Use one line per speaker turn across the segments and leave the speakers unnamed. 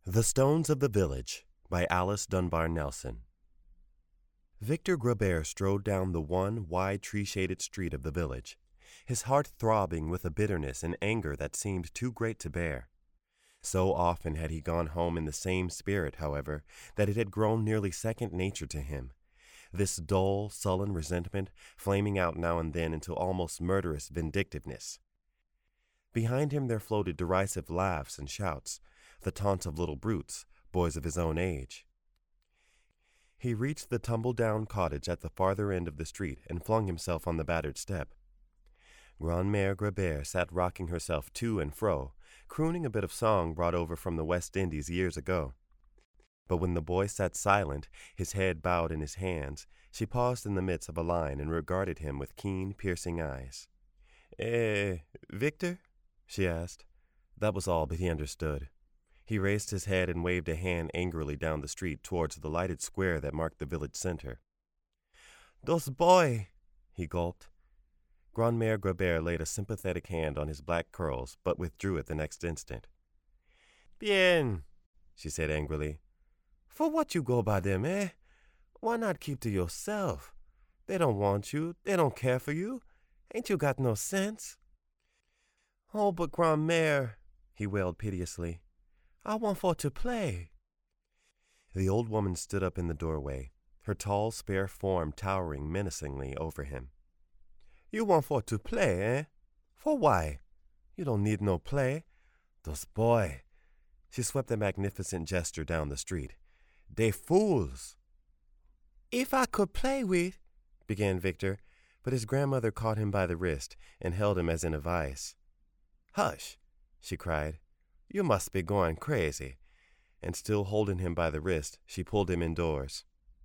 The Stones of the Village by Alice Dunbar Nelson. Victor Grabert strode down the one wide tree-shaded street of the village, his heart throbbing with a bitterness and anger that seemed too great to bear. So often had he gone home in the same spirit, however, that it had grown nearly second nature to him. This dull, sullen resentment flaming out now and then into almost murderous vindictiveness. Behind him there floated derisive laughs and shouts, the taunts of little brutes, boys of his own age. He reached the tumble-down cottage at the farther end of the street and flung himself on the battered step. Grandmère Grabert sat rocking herself to and fro, crooning a bit of song brought over from the West Indies years ago. But when the boy sat silent, his head bowed in his hands, she paused in the midst of a line and regarded him with keen, piercing eyes. Victor?" she asked. That was all, but he understood. He raised his head and waved a hand angrily down the street towards the lighted square that marked the village center. "Those boy," he gulped. Grandmère Grabert laid a sympathetic hand on his black curls, but withdrew it the next instant. "Bien," she said angrily. "For what you go by them, eh? Why not keep to yourself? They don't want you. They don't care for you. Ain't you got no sense?" "Oh, but Grandmère," he wailed piteously. "I want for to play." The old woman stood up in the doorway, her tall, spare form towering menacingly over him. "You want for to play, eh? For why? You don't need no play. Those boy." She swept a magnificent gesture down the street. "They fools." "If I could play with," began Victor, but his grandmother caught him by the wrist and held him as in a vice. "Hush," she cried. "You must be going crazy." And still holding him by the wrist, she pulled him indoors.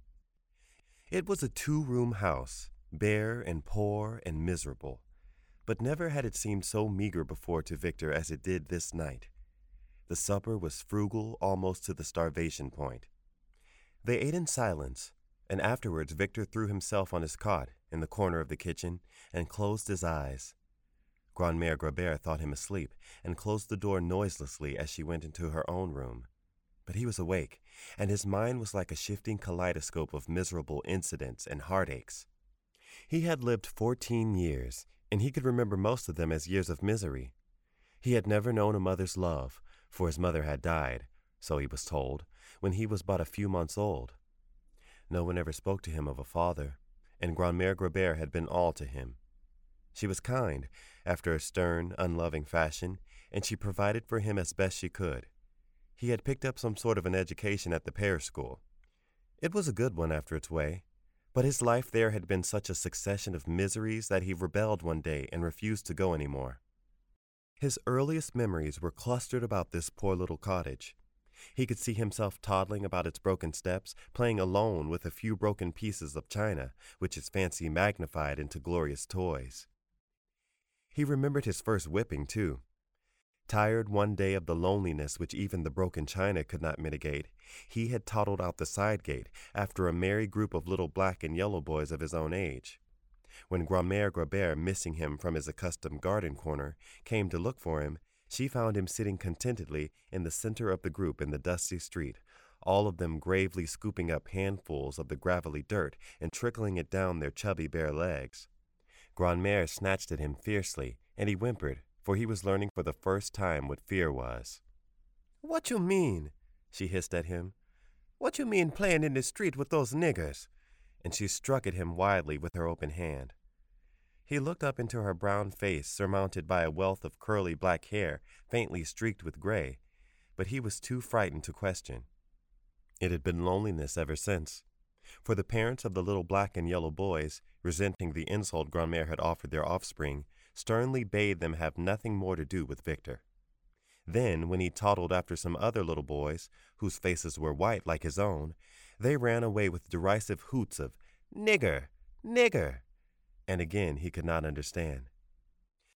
It was a 2-room house, bare and poor and miserable, but never had it seemed so meager before to Victor as it did this night. The supper was frugal almost to the starvation point. They ate in silence, and afterwards Victor threw himself on his cot in the corner of the kitchen and closed his eyes. Grandmère Grabert thought him asleep and closed the door noiselessly as she went into her own room. But he was awake, and his mind was like a shifting kaleidoscope of miserable incidents and heartaches. He had lived 14 years, and he could remember most of them as years of misery. He had never known a mother's love, for his mother had died, so he was told, when he was but a few months old. No one ever spoke to him of a father, and Grandmère Grabert had been all to him. She was kind, after a stern, unloving fashion, and she provided for him as best she could. He had picked up some sort of an education at the parish school. It was a good one after its way, but his life there had been such a succession of miseries that he rebelled one day and refused to go any more. His earliest memories were clustered about this poor little cottage. He could see himself toddling about its broken steps, playing alone with a few broken pieces of china, which his fancy magnified into glorious toys. He remembered his first whipping, too. Tired one day of the loneliness which even the broken china could not mitigate, he had toddled out the side gate after a merry group of little black and yellow boys of his own age. When Grandmère Grabert, missing him from his accustomed garden corner, came to look for him, she found him sitting contentedly in the center of the group in the dusty street, all of them gravely scooping up handfuls of the gravelly dirt and trickling it down their chubby bare legs. Grandmère snatched at him fiercely, and he whimpered, for he was learning for the first time what fear was. "What you mean?" she hissed at him. "What you mean playing in the street with those niggers?" And she struck at him wildly with her open hand. He looked up into her brown face, surmounted by a wealth of curly black hair, faintly streaked with gray, but he was too frightened to question. It had been loneliness ever since, for the parents of the little black and yellow boys, resenting the insult Grandmère had offered their offspring, sternly bade them have nothing more to do with Victor. Then, when he toddled after some other little boys, whose faces were white like his own, they ran away with derisive hoots of "Nigger! Nigger!" And again he could not understand.